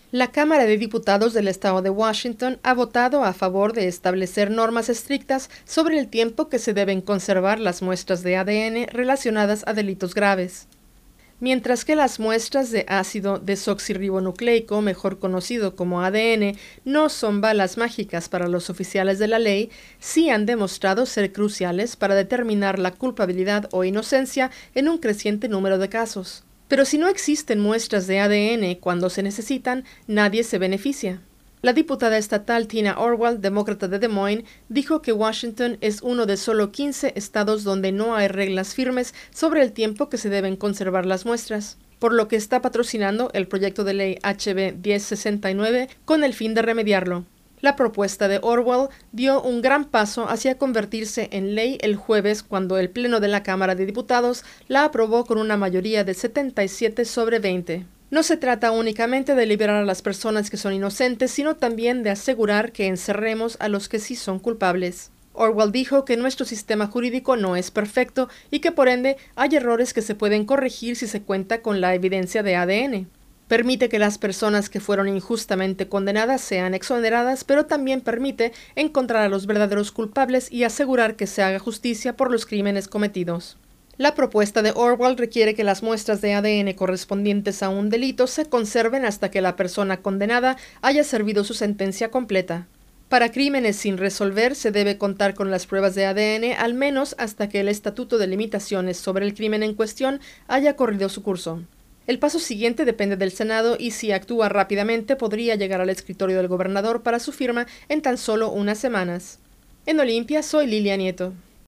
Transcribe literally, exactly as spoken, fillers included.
La Cámara de Diputados del Estado de Washington ha votado a favor de establecer normas estrictas sobre el tiempo que se deben conservar las muestras de A D N relacionadas a delitos graves. Mientras que las muestras de ácido desoxirribonucleico, mejor conocido como A D N, no son balas mágicas para los oficiales de la ley, sí han demostrado ser cruciales para determinar la culpabilidad o inocencia en un creciente número de casos. Pero si no existen muestras de A D N cuando se necesitan, nadie se beneficia. La diputada estatal Tina Orwell, demócrata de Des Moines, dijo que Washington es uno de solo quince estados donde no hay reglas firmes sobre el tiempo que se deben conservar las muestras, por lo que está patrocinando el proyecto de ley H B diez sesenta y nueve con el fin de remediarlo. La propuesta de Orwell dio un gran paso hacia convertirse en ley el jueves cuando el Pleno de la Cámara de Diputados la aprobó con una mayoría de setenta y siete sobre veinte. No se trata únicamente de liberar a las personas que son inocentes, sino también de asegurar que encerremos a los que sí son culpables. Orwell dijo que nuestro sistema jurídico no es perfecto y que por ende hay errores que se pueden corregir si se cuenta con la evidencia de A D N. Permite que las personas que fueron injustamente condenadas sean exoneradas, pero también permite encontrar a los verdaderos culpables y asegurar que se haga justicia por los crímenes cometidos. La propuesta de Orwell requiere que las muestras de A D N correspondientes a un delito se conserven hasta que la persona condenada haya servido su sentencia completa. Para crímenes sin resolver se debe contar con las pruebas de A D N al menos hasta que el Estatuto de Limitaciones sobre el crimen en cuestión haya corrido su curso. El paso siguiente depende del Senado y si actúa rápidamente podría llegar al escritorio del gobernador para su firma en tan solo unas semanas. En Olimpia, soy Lilia Nieto.